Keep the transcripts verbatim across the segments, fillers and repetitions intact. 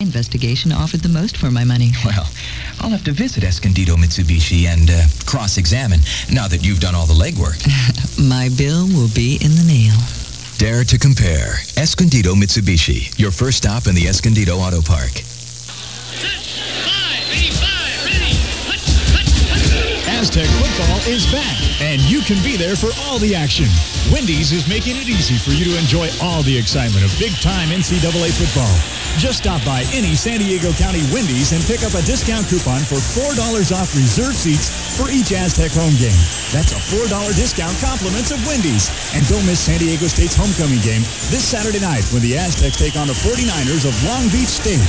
investigation offered the most for my money. Well, I'll have to visit Escondido Mitsubishi and uh, cross-examine now that you've done all the legwork. My bill will be in the mail. Dare to compare. Escondido Mitsubishi, your first stop in the Escondido Auto Park. Aztec football is back, and you can be there for all the action. Wendy's is making it easy for you to enjoy all the excitement of big-time N C double A football. Just stop by any San Diego County Wendy's and pick up a discount coupon for four dollars off reserve seats for each Aztec home game. That's a four dollars discount compliments of Wendy's. And don't miss San Diego State's homecoming game this Saturday night when the Aztecs take on the forty-niners of Long Beach State.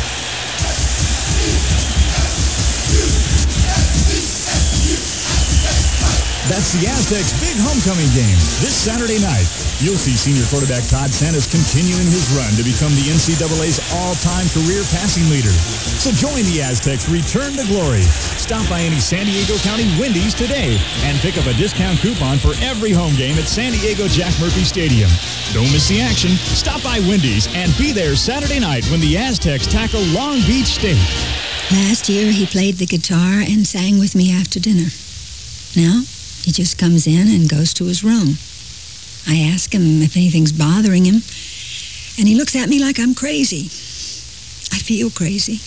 That's the Aztecs' big homecoming game this Saturday night. You'll see senior quarterback Todd Sanders continuing his run to become the N C double A's all-time career passing leader. So join the Aztecs' return to glory. Stop by any San Diego County Wendy's today and pick up a discount coupon for every home game at San Diego Jack Murphy Stadium. Don't miss the action. Stop by Wendy's and be there Saturday night when the Aztecs tackle Long Beach State. Last year, he played the guitar and sang with me after dinner. Now, he just comes in and goes to his room. I ask him if anything's bothering him, and he looks at me like I'm crazy. I feel crazy.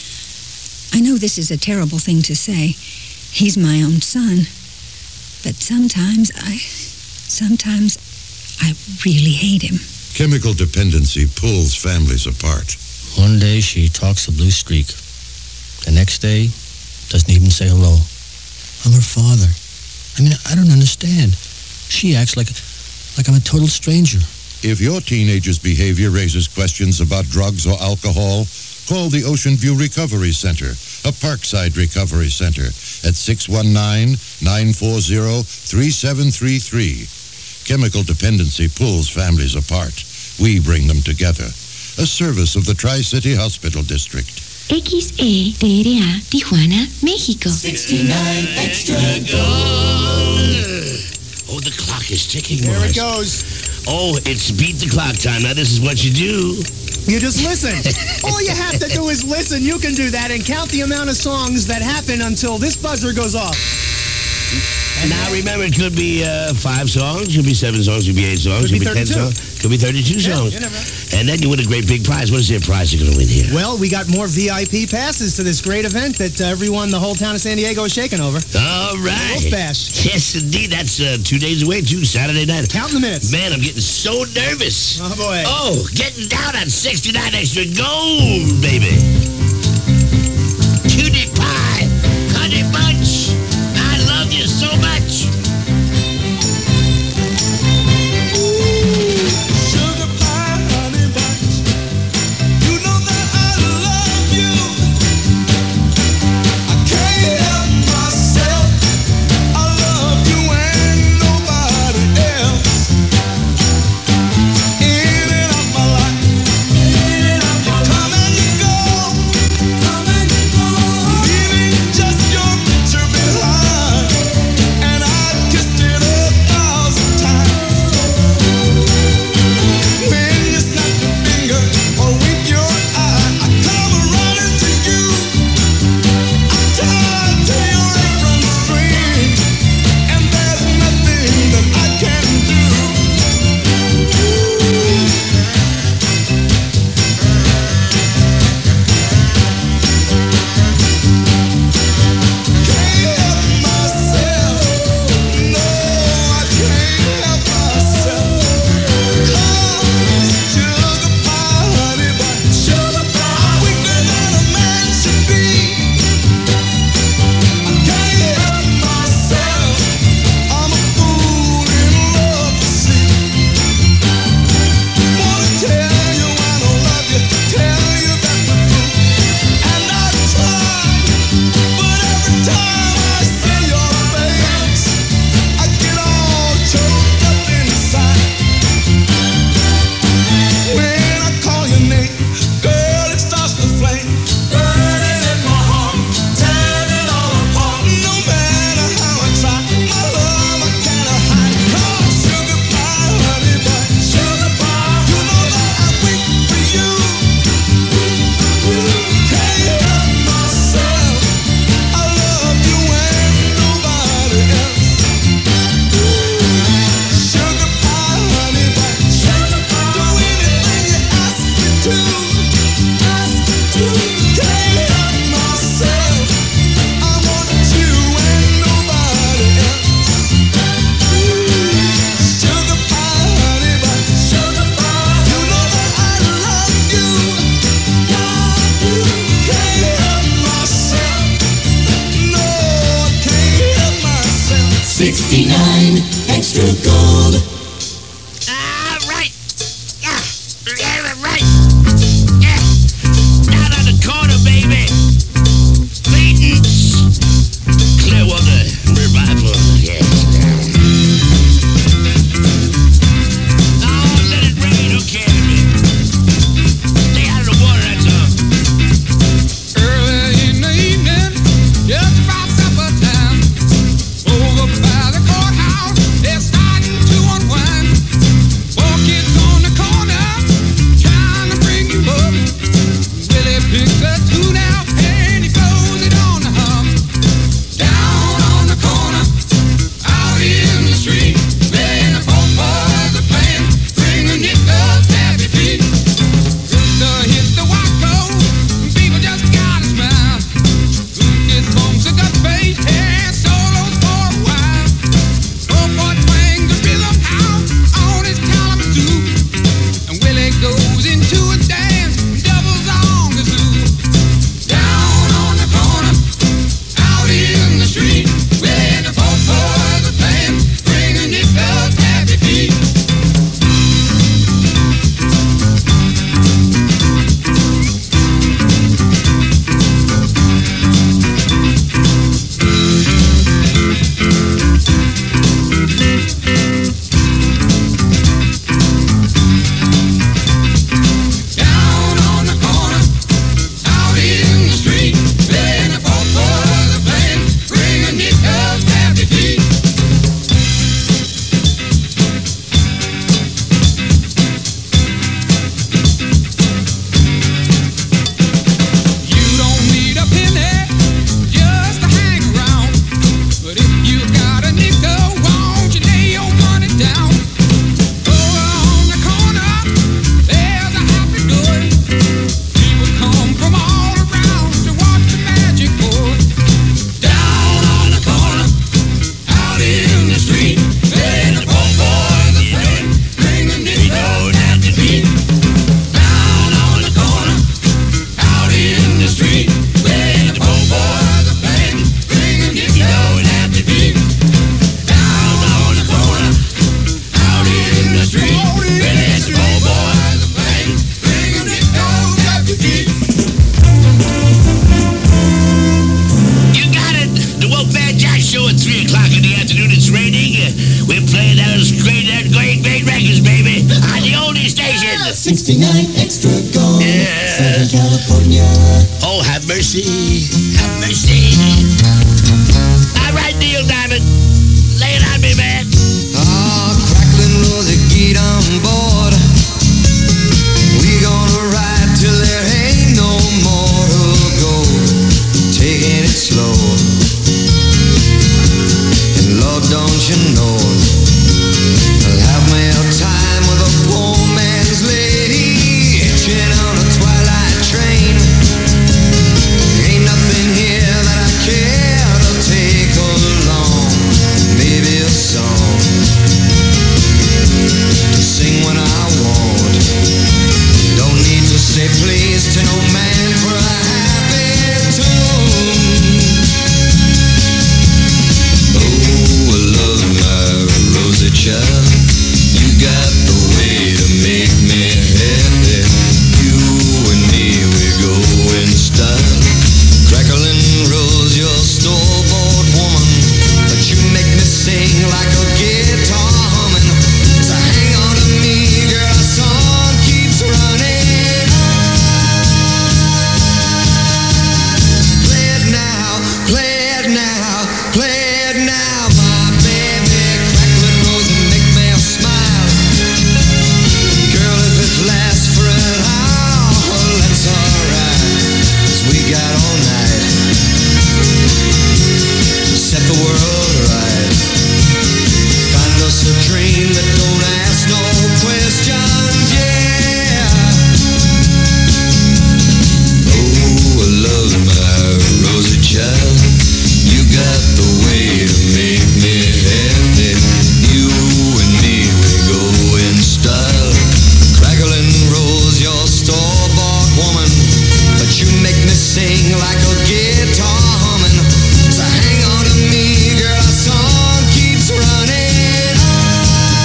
I know this is a terrible thing to say. He's my own son. But sometimes I... Sometimes I really hate him. Chemical dependency pulls families apart. One day she talks a blue streak. The next day, doesn't even say hello. I'm her father. I mean, I don't understand. She acts like like I'm a total stranger. If your teenager's behavior raises questions about drugs or alcohol, call the Ocean View Recovery Center, a Parkside Recovery Center, at six one nine, nine four zero, three seven three three. Chemical dependency pulls families apart. We bring them together. A service of the Tri-City Hospital District. X E T R A, Tijuana, México. sixty-nine extra gold. Oh, the clock is ticking. There Morris. it goes. Oh, it's beat the clock time. Now, this is what you do. You just listen. All you have to do is listen. You can do that and count the amount of songs that happen until this buzzer goes off. And now, remember, it could be uh, five songs, could be seven songs, could be eight songs, Could could, be be ten thirty-two. songs, could be thirty-two Yeah, songs. you never know. And then you win a great big prize. What is the prize you're going to win here? Well, we got more V I P passes to this great event that uh, everyone, the whole town of San Diego is shaking over. All right. Wolf Bash. Yes, indeed. That's uh, two days away, too, Saturday night. Counting the minutes. Man, I'm getting so nervous. Oh, boy. Oh, getting down on sixty-nine extra gold, baby. Cutie pie, honey bunch, I love you so much. Come and go. sixty-nine extra gold. Yeah. Southern California. Oh, have mercy. Have mercy. All right, Neil Diamond. Lay it on me, man. Ah, crackling Rosie, get on board. We gonna ride till there ain't no more to go. Taking it slow. And Lord, don't you know, I'll have me a time with a poor man's lady, hitching on a twilight train. Ain't nothing here that I care to take along. Maybe a song to sing when I want. Don't need to say please to no man for a happy tune. Oh, I love my Rosie child. You got the way to make me happy. You and me, we go in style. Crackling Rose, you're a store-bought woman, but you make me sing like a guitar humming. So hang on to me, girl, our song keeps running on. Play it now, play it now, play it now, my baby. Crackling Rose and make me smile. Girl, if it lasts for an hour, well, that's alright, 'cause we got all night to set the world right. Find us a dream that don't ask no questions, yeah. Oh, I love my Rosie child. You got the way to make me happy. You and me, we go in style. Crackling Rose, you're a store-bought woman, but you make me sing like a guitar humming. So hang on to me, girl, our song keeps running on.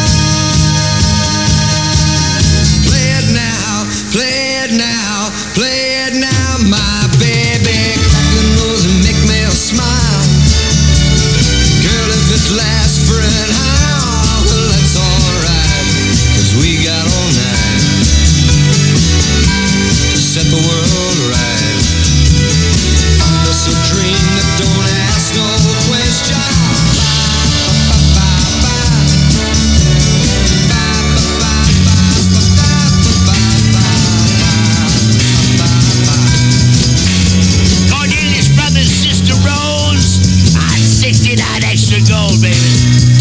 Play it now, play it now, play it now, my baby. Crackling Rose and make me smile. Girl, if it lasts for an hour, well, that's alright, 'cause we got all night to set the world right. Find us a dream that don't ask no questions. Cornelius Brothers, Sister Rose, on sixty-nine extra gold, baby.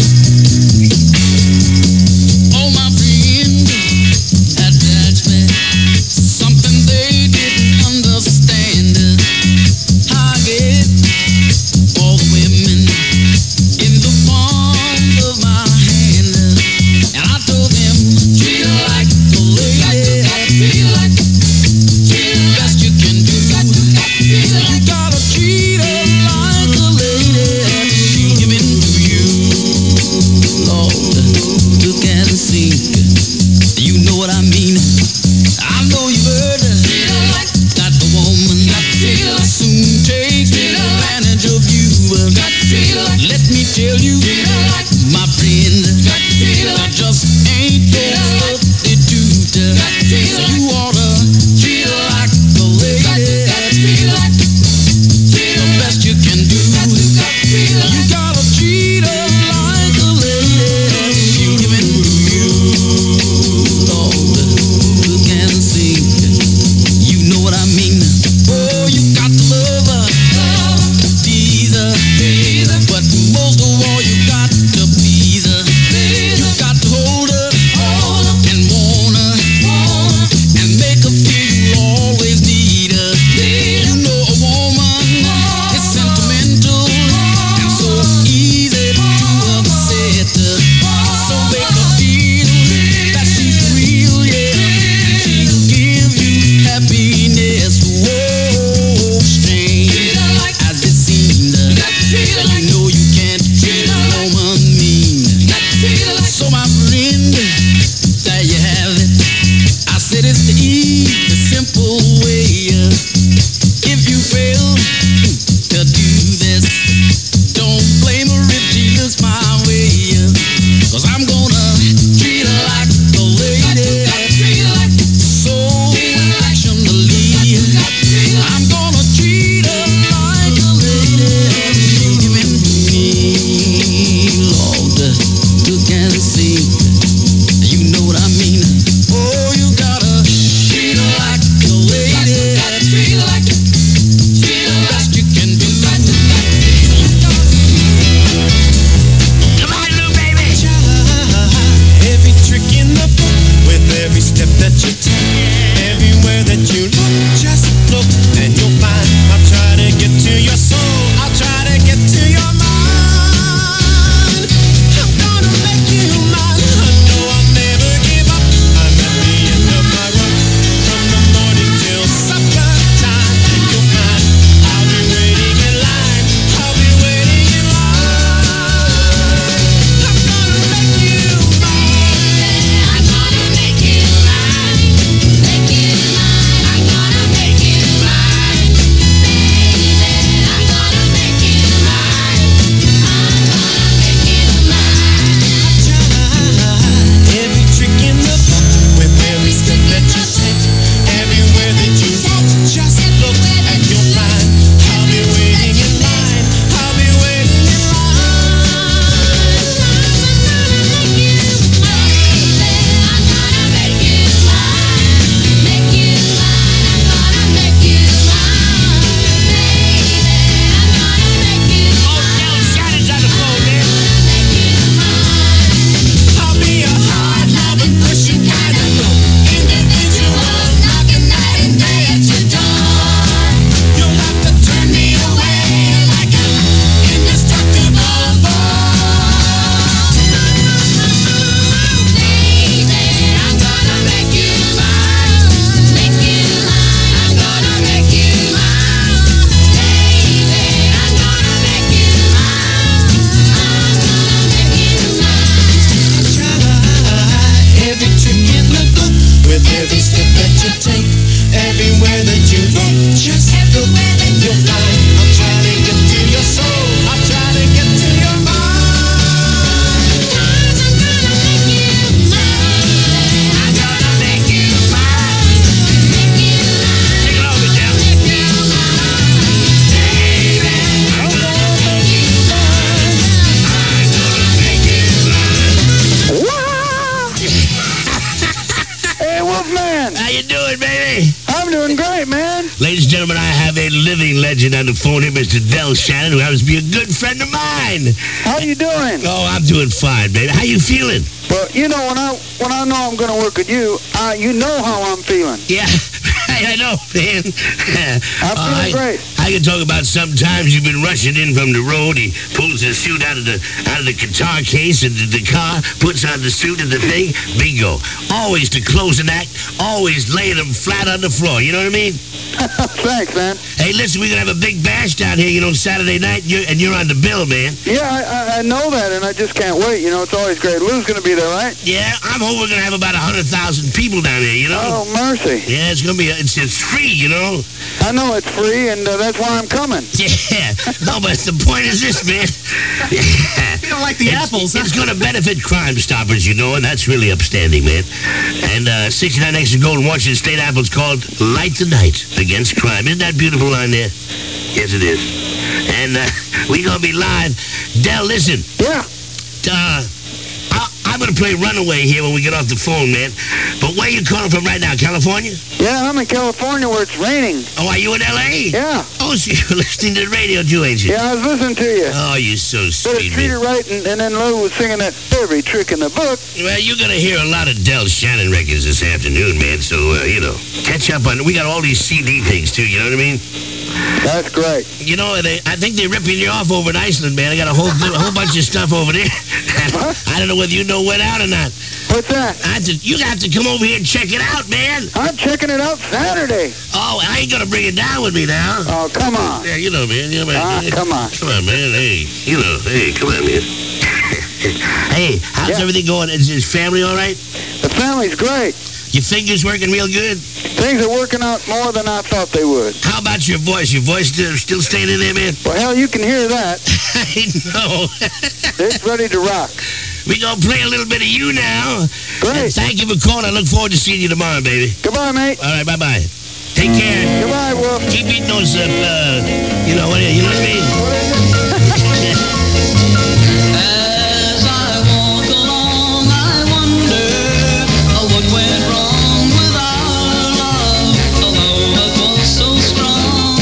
Oh, my friend had judged me, something they didn't understand. I get all the women in the palm of my hand, and I told them, treat her like a lady, treat her like, treat her best you can do. You gotta treat her like a lady, she's giving to you, Lord, look and see. You know what I mean? I know you've heard that the woman soon takes advantage of you. Let me tell you, my friend, that just ain't no substitute. So you oughta treat her like a lady, the best you can do. You gotta treat her like a lady, she's giving to you, Lord, look and see. You know what I mean? Oh, you got to love her, tease her, but most of all you got ladies and gentlemen, I have a living legend on the phone here, Mister Del Shannon, who happens to be a good friend of mine. How you doing? Oh, I'm doing fine, baby. How you feeling? Well, you know, when I when I know I'm going to work with you, uh, you know how I'm feeling. Yeah, I know, man. I'm feeling I, great. I can talk about sometimes you've been rushing in from the road. He pulls the suit out of the out of the guitar case into the car, puts on the suit and the thing. Bingo. Always the closing act. Always laying them flat on the floor. You know what I mean? Thanks, man. Hey, listen, we're going to have a big bash down here, you know, Saturday night, and you're, and you're on the bill, man. Yeah, I, I, I know that, and I just can't wait. You know, it's always great. Lou's going to be there, right? Yeah, I'm hoping we're going to have about one hundred thousand people down here, you know? Oh, mercy. Yeah, it's going to be, a, it's, it's free, you know? I know it's free, and uh, that's why I'm coming. Yeah. No, but the point is this, man. You don't like the it's, apples, huh? It's going to benefit Crime Stoppers, you know, and that's really upstanding, man. And uh, sixty-nine extra gold Washington State apples called Light the Night Against Crime. Isn't that beautiful line there? Yes, it is. And uh, we're going to be live. Del, listen. Yeah. Uh, I, I'm going to play Runaway here when we get off the phone, man. But where you calling from right now, California? Yeah, I'm in California where it's raining. Oh, are you in L A? Yeah. Oh, so you're listening to the radio too, ain't you? Yeah, I was listening to you. Oh, you're so Better sweet, treat man. her right, and, and then Lou was singing that every trick in the book. Well, you're going to hear a lot of Del Shannon records this afternoon, man. So, uh, you know, catch up on... We got all these C D things, too, you know what I mean? That's great. You know, they, I think they're ripping you off over in Iceland, man. I got a whole a whole bunch of stuff over there. I don't know whether you know went out or not. What's that? I have to, you have to come over here and check it out, man. I'm checking it out Saturday. Oh, I ain't going to bring it down with me now. Oh, come on. Yeah, you know, man. You know, man. Ah, come on. Come on, man. Hey, you know, hey, come on, man. Hey, how's Yeah. everything going? Is, is family all right? The family's great. Your fingers working real good? Things are working out more than I thought they would. How about your voice? Your voice still, still staying in there, man? Well, hell, you can hear that. I know. It's ready to rock. We gonna play a little bit of you now. Great. And thank you for calling. I look forward to seeing you tomorrow, baby. Goodbye, mate. All right, bye-bye. Take care. Goodbye, Wolf. Keep eating those, uh, uh you know, what, you know what I mean? As I walk along, I wonder uh, what went wrong with our love, a love that was so strong.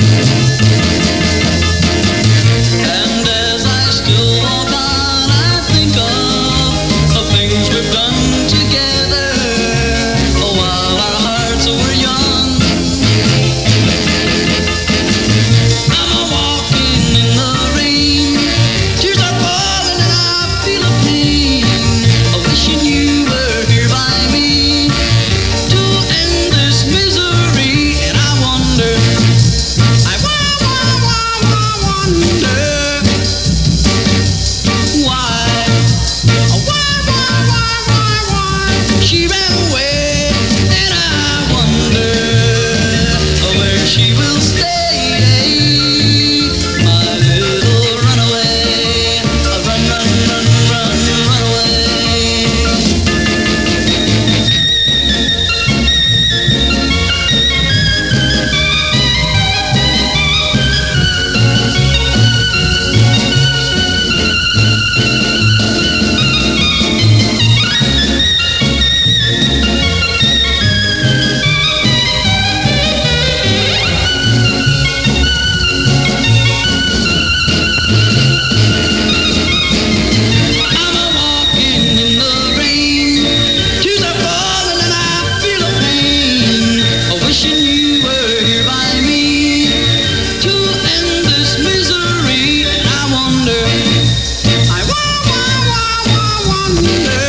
And as I still walk on, I think of the things we've done together uh, while our hearts were young. I'm a walking in the rain. Tears are falling and I feel a pain. A wishing you were here by me to end this misery. And I wonder, I wa- wa- wa- wa- wonder why, why, why, why, why, why she ran away. And I wonder where she will stay. My little runaway, run, run, run, run, run away. I'm a walking in the rain. Tears are falling and I feel a pain. A wishing you were here by me to end this misery. And I wonder, I wa- wa- wa- wa- wonder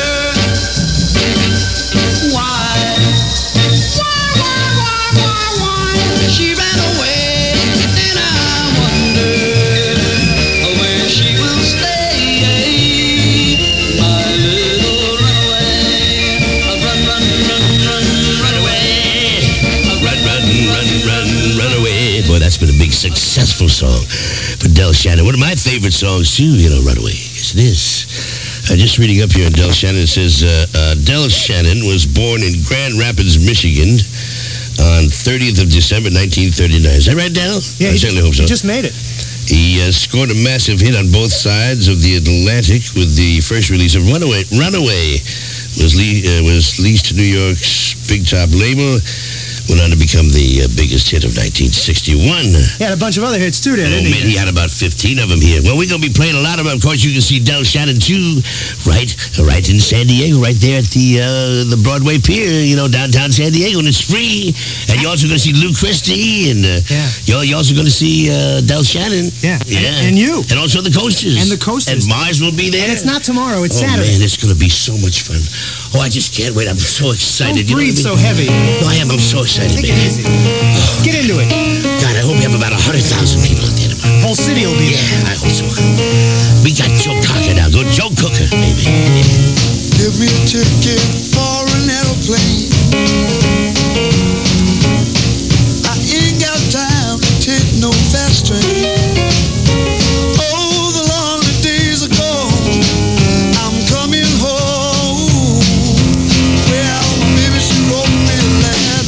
why, why, why, why, why, why she ran away. And I wonder where she will stay. My little runaway, run, run, run, run, run away. Run, run, run, run, run away. Boy, that's been a big successful song for Del Shannon. One of my favorite songs, too, you know, Runaway. Yes, it is. Uh, just reading up here on Del Shannon, it says, uh, uh, Del Shannon was born in Grand Rapids, Michigan on thirtieth of December, nineteen thirty-nine. Is that right, Del? Yeah, I he certainly hope so. He just made it. He uh, scored a massive hit on both sides of the Atlantic with the first release of Runaway. Runaway was, le- uh, was leased to New York's big top label went on to become the uh, biggest hit of nineteen sixty-one. He had a bunch of other hits, too, there, Oh, didn't man, he? he had about fifteen of them here. Well, we're going to be playing a lot of them. Of course, you can see Del Shannon, too, right right in San Diego, right there at the uh, the Broadway Pier, you know, downtown San Diego, and it's free. And you're also going to see Lou Christie, and uh, yeah. you're, you're also going to see uh, Del Shannon. Yeah, yeah. And, and you. And also the Coasters. And the Coasters. And Mars will be there. And it's not tomorrow, it's oh, Saturday. man, it's going to be so much fun. Oh, I just can't wait. I'm so excited. Don't you know breathe what I mean? so heavy. No, I am. I'm so excited, Take man. it easy. Get into it. God, I hope we have about one hundred thousand people out there tomorrow. Whole city will be Yeah, there. I hope so. We got Joe Cocker now. Go Joe Cooker, baby. Give me a ticket for an aeroplane. I ain't got time to take no fast train. Oh, the lonely days are gone. I'm coming home. Well, maybe she wrote me a letter.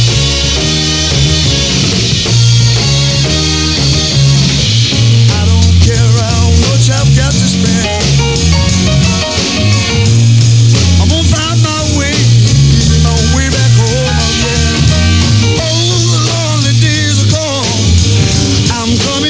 I don't care how much I've got to spend. I'm gonna find my way, my way back home again. Oh, the lonely days are gone. I'm gonna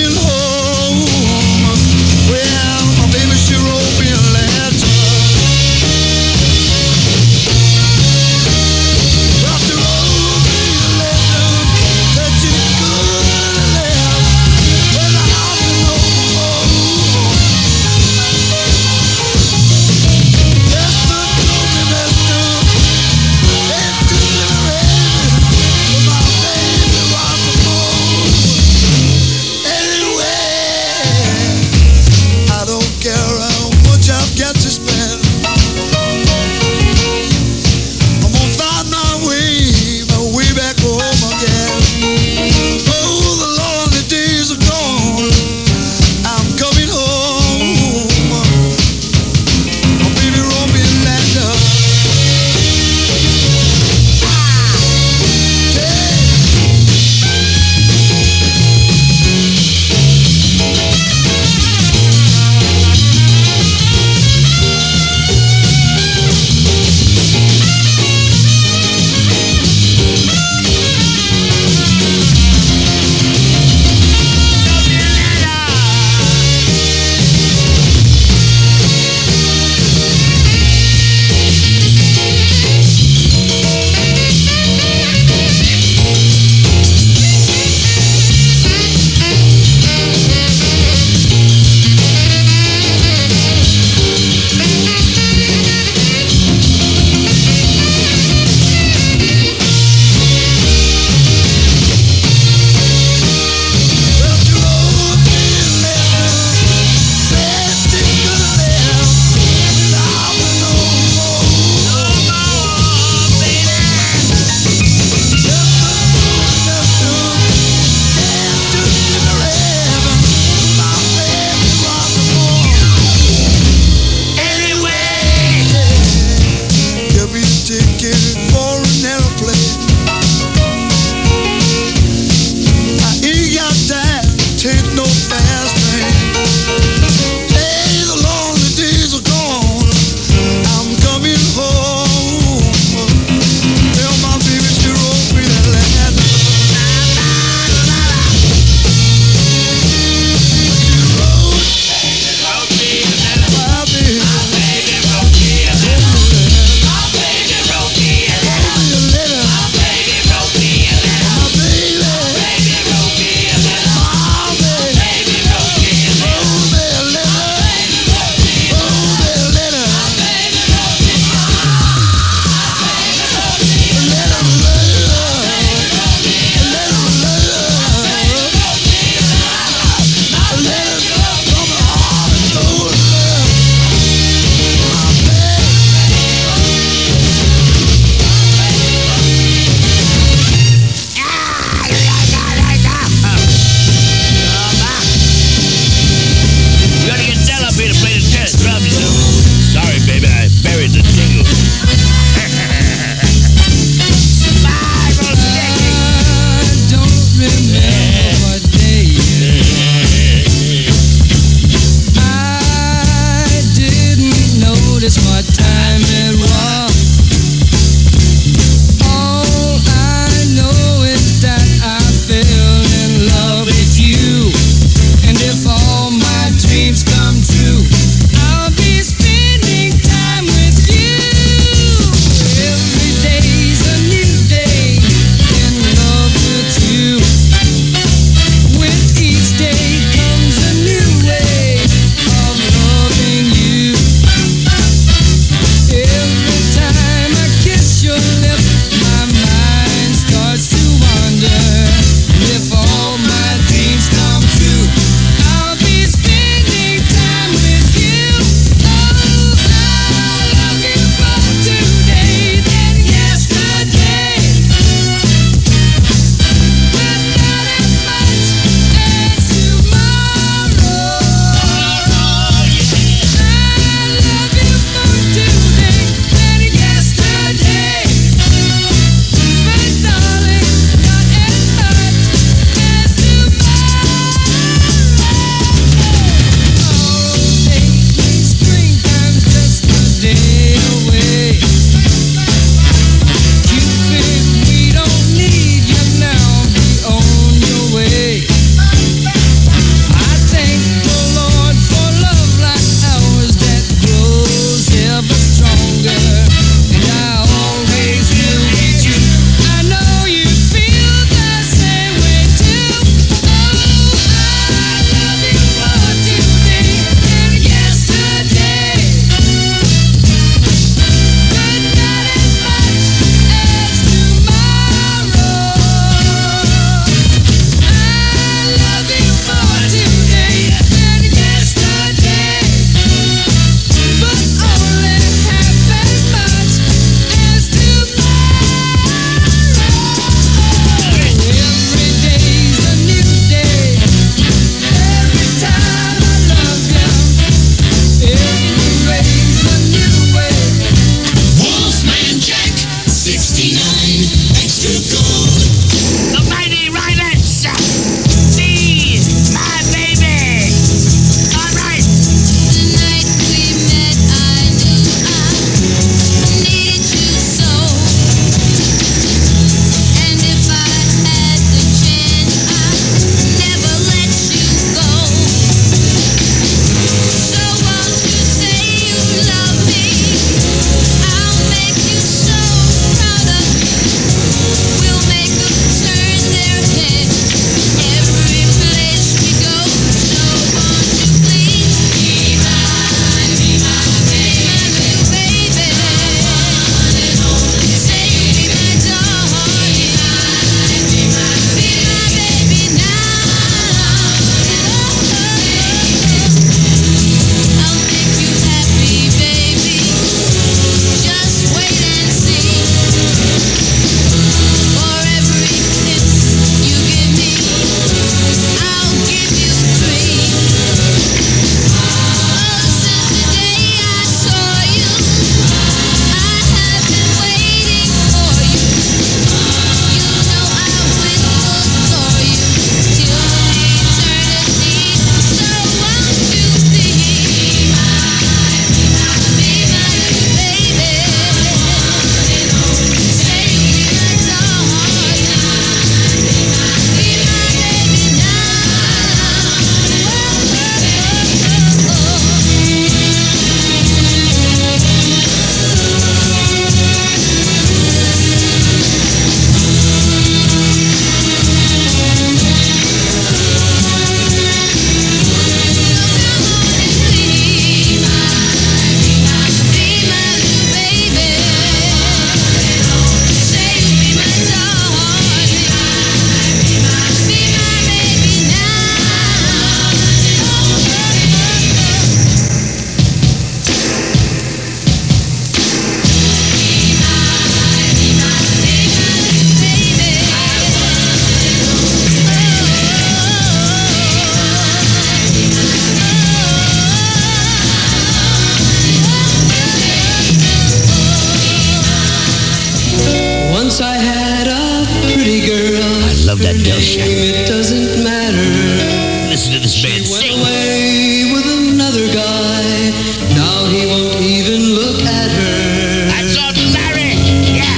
that Del Shannon. It doesn't matter. Listen to this man She sing. went away with another guy. Now he won't even look at her. Hats off to Larry. Yeah.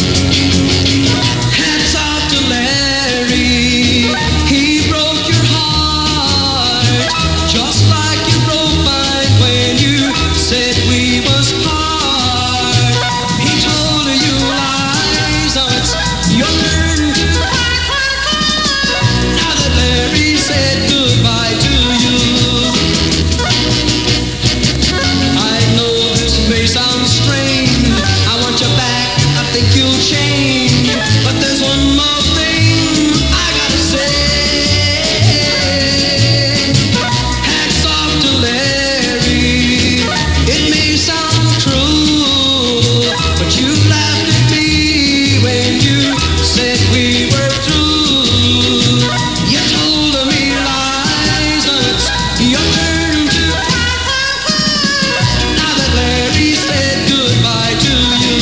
Hats off to Larry. He broke your heart, just like you broke mine when you said we was part. He told you lies, now it's your turn to now that Larry said goodbye to you. I know this may sound strange. I want you back, I think you'll change. But there's one more thing I gotta say. Hats off to Larry. It may sound true, but you laughed at me when you said we were through. You told me lies, now it's your turn to now that Larry said goodbye to you.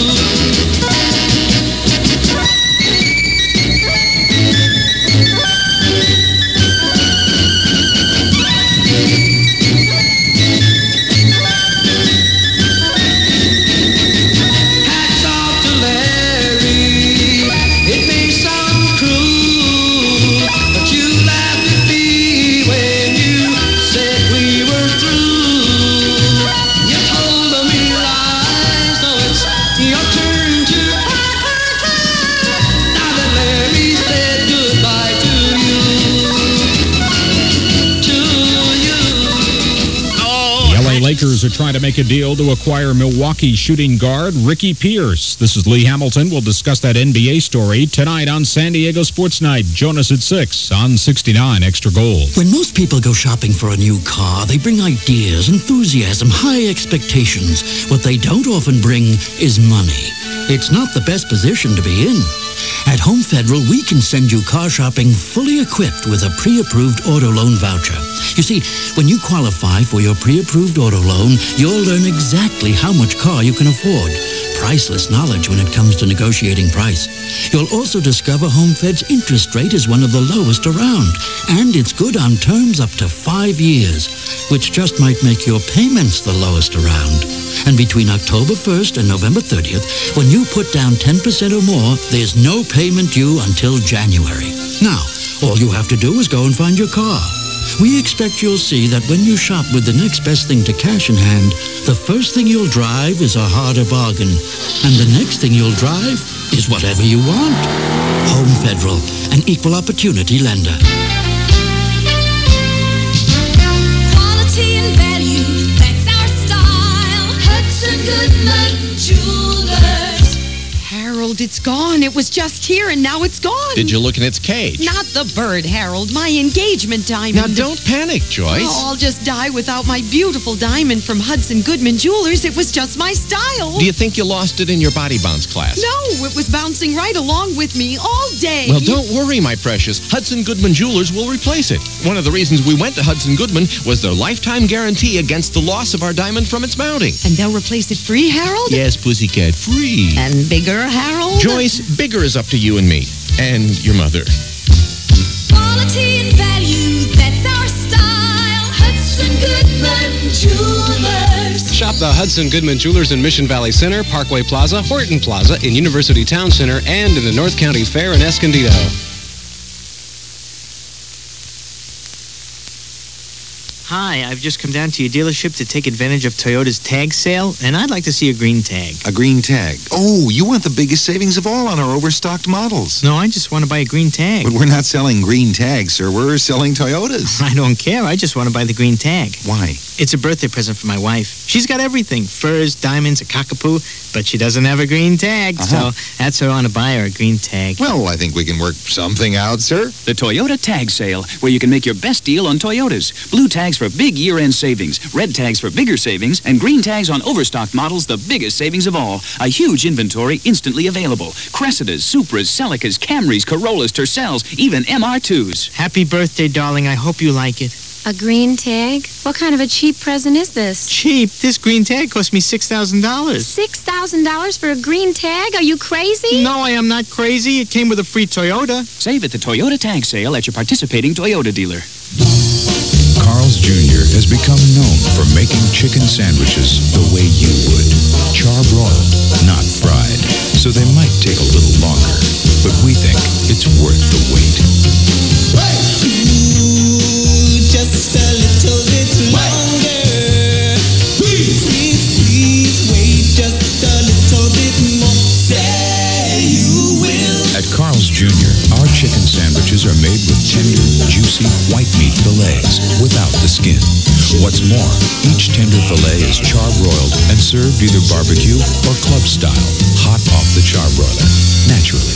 Hats off to Larry. It may sound cruel, but you laughed at me when you said we were through. You told me lies, now it's your turn to now that Larry said goodbye to you. To you. Oh, The L A Lakers are trying to make a deal to acquire Milwaukee shooting guard Ricky Pierce. This is Lee Hamilton. We'll discuss that N B A story tonight on San Diego Sports Night. Join us at six on sixty-nine Extra Gold. When most people go shopping for a new car, they bring ideas, enthusiasm, high expectations. What they don't often bring is money. It's not the best position to be in. At Home Federal, we can send you car shopping fully equipped with a pre-approved auto loan voucher. You see, when you qualify for your pre-approved auto loan, you'll learn exactly how much car you can afford. Priceless knowledge when it comes to negotiating price. You'll also discover HomeFed's interest rate is one of the lowest around, and it's good on terms up to five years, which just might make your payments the lowest around. And between October first and November thirtieth, when you put down ten percent or more, there's no payment due until January. Now, all you have to do is go and find your car. We expect you'll see that when you shop with the next best thing to cash in hand, the first thing you'll drive is a harder bargain. And the next thing you'll drive is whatever you want. Home Federal, an equal opportunity lender. Quality and value, that's our style. Hudson Goodman Jewelers. Harold, it's gone. It was just here and now it's gone. Did you look in its cage? Not the bird, Harold. My engagement diamond. Now, don't panic, Joyce. Oh, I'll just die without my beautiful diamond from Hudson Goodman Jewelers. It was just my style. Do you think you lost it in your body bounce class? No, it was bouncing right along with me all day. Well, don't worry, my precious. Hudson Goodman Jewelers will replace it. One of the reasons we went to Hudson Goodman was their lifetime guarantee against the loss of our diamond from its mounting. And they'll replace it free, Harold? Yes, pussycat, free. And bigger, Harold? Joyce, bigger is up to you and me. And your mother. Quality and value, that's our style. Hudson Goodman Jewelers. Shop the Hudson Goodman Jewelers in Mission Valley Center, Parkway Plaza, Horton Plaza, in University Town Center, and in the North County Fair in Escondido. Hi, I've just come down to your dealership to take advantage of Toyota's tag sale, and I'd like to see a green tag. A green tag? Oh, you want the biggest savings of all on our overstocked models. No, I just want to buy a green tag. But we're not selling green tags, sir. We're selling Toyotas. I don't care. I just want to buy the green tag. Why? It's a birthday present for my wife. She's got everything. Furs, diamonds, a cockapoo, but she doesn't have a green tag, Uh-huh. so that's why I want to buy her a green tag. Well, I think we can work something out, sir. The Toyota Tag Sale, where you can make your best deal on Toyotas. Blue tags for big year-end savings, red tags for bigger savings, and green tags on overstocked models, the biggest savings of all. A huge inventory instantly available. Cressidas, Supras, Celicas, Camrys, Corollas, Tercels, even M R twos. Happy birthday, darling. I hope you like it. A green tag? What kind of a cheap present is this? Cheap? This green tag cost me six thousand dollars. six thousand dollars for a green tag? Are you crazy? No, I am not crazy. It came with a free Toyota. Save at the Toyota Tag Sale at your participating Toyota dealer. Carl's Junior has become known for making chicken sandwiches the way you would. Charbroiled, not fried. So they might take a little longer, but we think it's worth the wait. Just a little bit longer. Please, please, please wait just a little bit more. Say you will. At Carl's Junior, our chicken sandwiches are made with tender, juicy, white meat fillets without the skin. What's more, each tender fillet is charbroiled and served either barbecue or club style, hot off the charbroiler, naturally.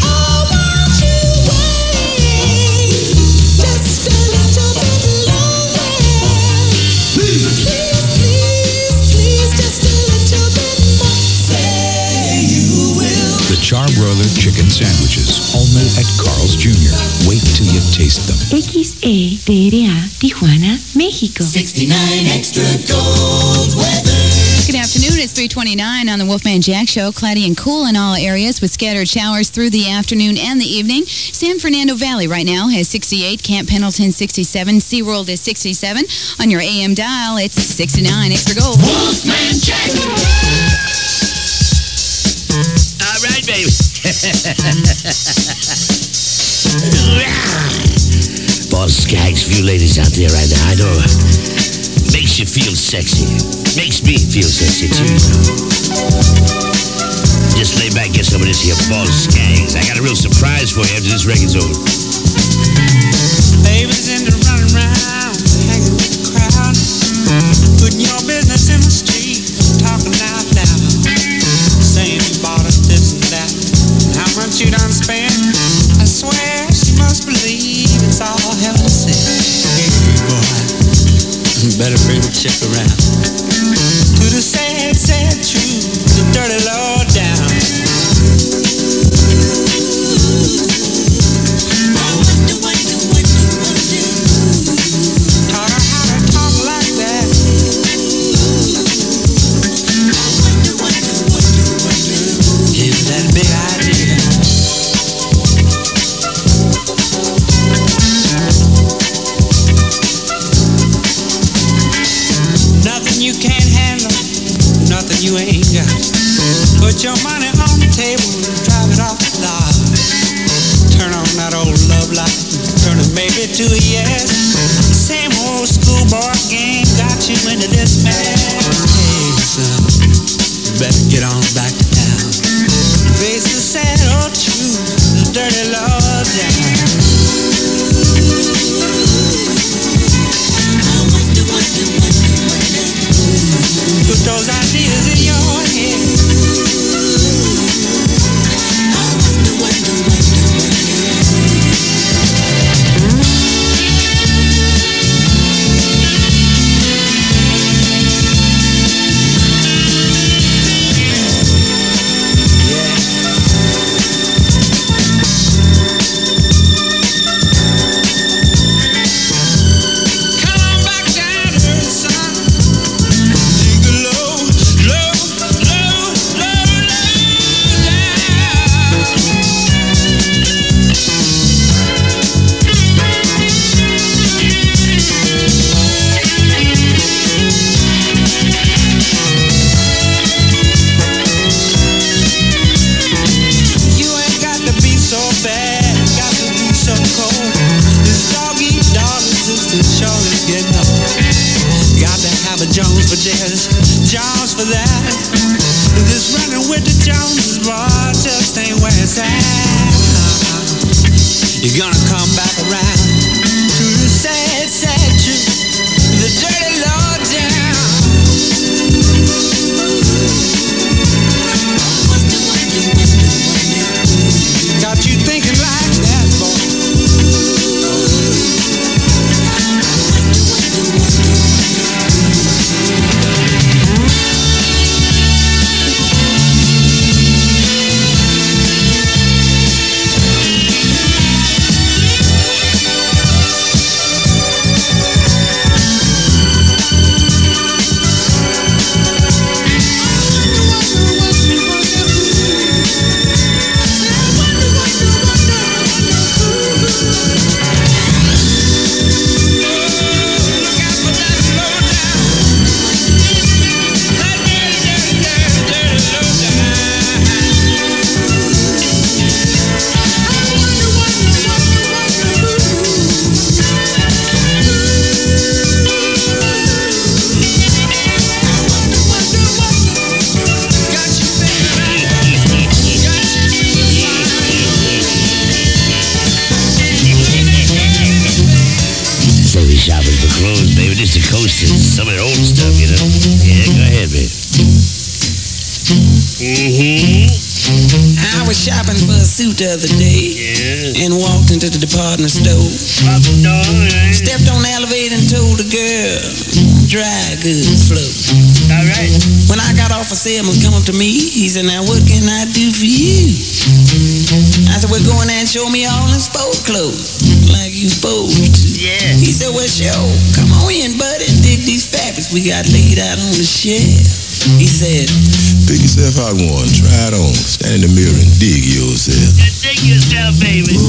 The Charbroiler chicken sandwiches, all made at Carl's Junior Wait till you taste them. X E T R A, Tijuana, Mexico. sixty-nine extra gold weather. Good afternoon. It's three twenty-nine on the Wolfman Jack Show. Cloudy and cool in all areas with scattered showers through the afternoon and the evening. San Fernando Valley right now has sixty-eight. Camp Pendleton sixty-seven. SeaWorld is sixty-seven. On your A M dial, it's sixty-nine extra gold. Wolfman Jack! All right, baby. Boss Skaggs, few ladies out there right now. I know makes you feel sexy. Makes me feel sexy too. Just lay back, get some of this here Boss Skaggs. I got a real surprise for you after this record's over. Baby's into running around, hanging with the crowd, putting your business in the street, talking out loud, saying you bought us this and that, and how much you done spent. I swear she must believe it's all hell to see. Boy, better bring the chick around to the sad, sad truth, the dirty low down. Taught her how to talk like that. Give her that big idea. Nothing you can't handle, nothing you ain't got. Put your money on the table and drive it off the lot. Turn on that old love light, turn a maybe to a yes. Same old schoolboy game got you into this mess. Hey, son, you better get on back to town. Face the sad old truth, the dirty love down. Put those ideas in your head. Jones for this, Jones for that. This running with the Joneses, boy, just ain't where it's at. You're gonna come back around to the sad, sad truth, the dirty low down. Got you thinking like that, boy. just the coasters, some of their old stuff, you know? Yeah, go ahead, babe. Mm-hmm. I was shopping for a suit the other day yeah. and walked into the department store. Right. Stepped on the elevator and told the girl, dry goods flow. All right. When I got off, a salesman come up to me. He said, now what can I do for you? I said, well, go in there and show me all in sport clothes like you supposed to. Yeah. He said, well, sure. Come on in, buddy, and dig these fabrics we got laid out on the shelf. He said, pick yourself out one, try it on, stand in the mirror and dig yourself. Dig yourself, baby.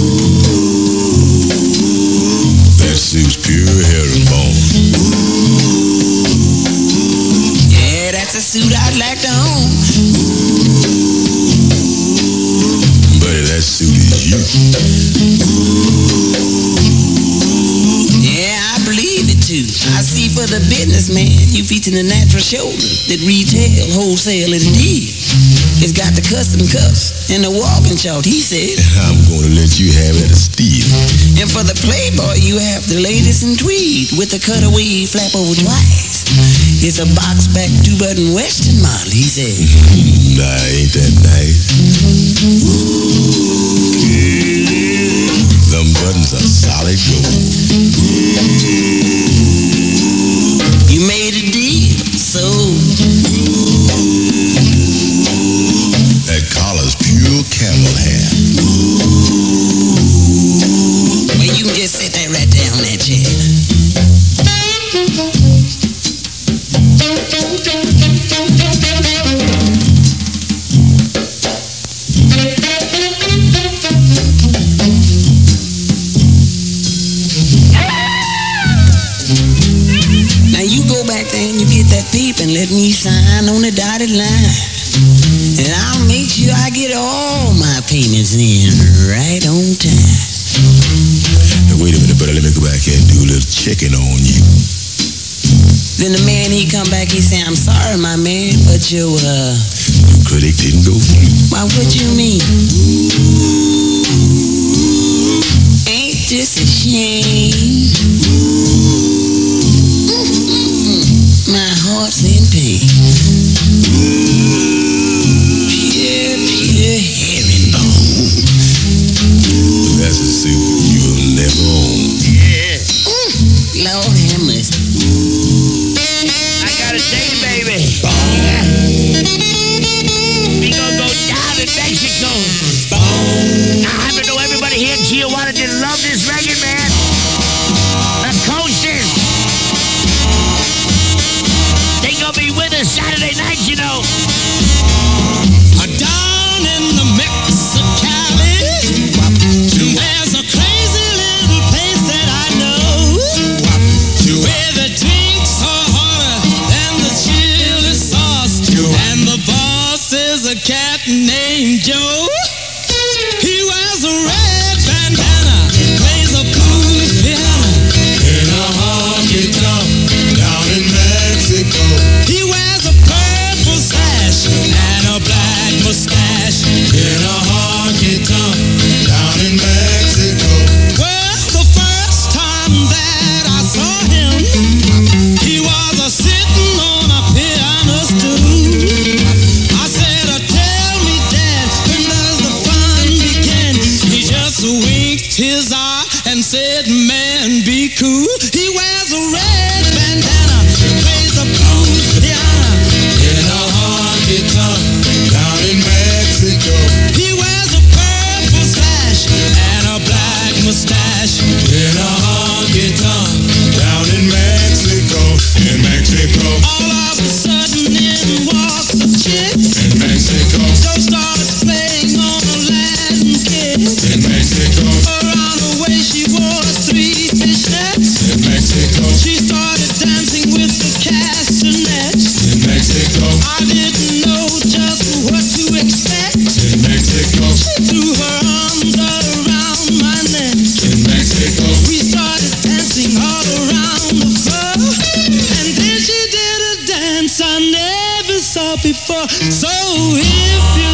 That suit's pure herringbone. Yeah, that's a suit I'd like to own. Buddy, that suit is you. Yeah, I believe it too. I see for the businessman, you featuring the natural shoulder that retail, wholesale is deal. It's got the custom cuffs and the walking chart, he said. I'm going to let you have it at a steal. And for the playboy, you have the latest in tweed with the cutaway flap over twice. It's a box back two-button western model, he said. Nah, ain't that nice? Them buttons are solid gold. You made a deal, so that collar's pure camel hair. Well, you can just sit there right there on that chair. Now you go back there and you get that paper and let me sign on the dotted line. And I'll make sure I get all my payments in right on time. Now wait a minute, brother, let me go back here and do a little checking on you. Then the man, he come back, he say, I'm sorry, my man, but your, uh... credit didn't go through. Why, what you mean? Ain't this a shame? My heart's in pain. Pure, pure herringbone. That's a suit you'll never own. Yeah. Mm, Lord have mercy. I gotta tell you, baby. We gonna go down in Mexico. I happen to know everybody here in Tijuana that love this record, man. The Coasters. They gonna be with us Saturday night, you know. Down in the Mexicali, there's a crazy little place that I know, where the drinks are hotter than the chili sauce, and the boss is a cat named Joe. He wears a red bandana, plays a blues piano In a honky tonk down in Mexico. He wears a purple sash and a black mustache. In a honky tonk down in Mexico. Well, the first time that I saw him, he was a sitting on a piano stool. I said, uh, tell me, Dad, when does the fun begin? He just winked his eye and said, man, be cool. He wears a red bandana, plays the blues piano. In a honky tonk down in Mexico. He wears a purple sash and a black mustache. In a honky tonk down in Mexico. In Mexico. All of a sudden in walks a chick. In Mexico. Joe starts playing on a Latin kid. In Mexico. Around the way she wore three fishnets. In Mexico. She started dancing with the castanets. In Mexico. I didn't know just what to expect. In Mexico. She threw her arms around my neck. In Mexico. We started dancing all around the floor. And then she did a dance I never saw before. So if you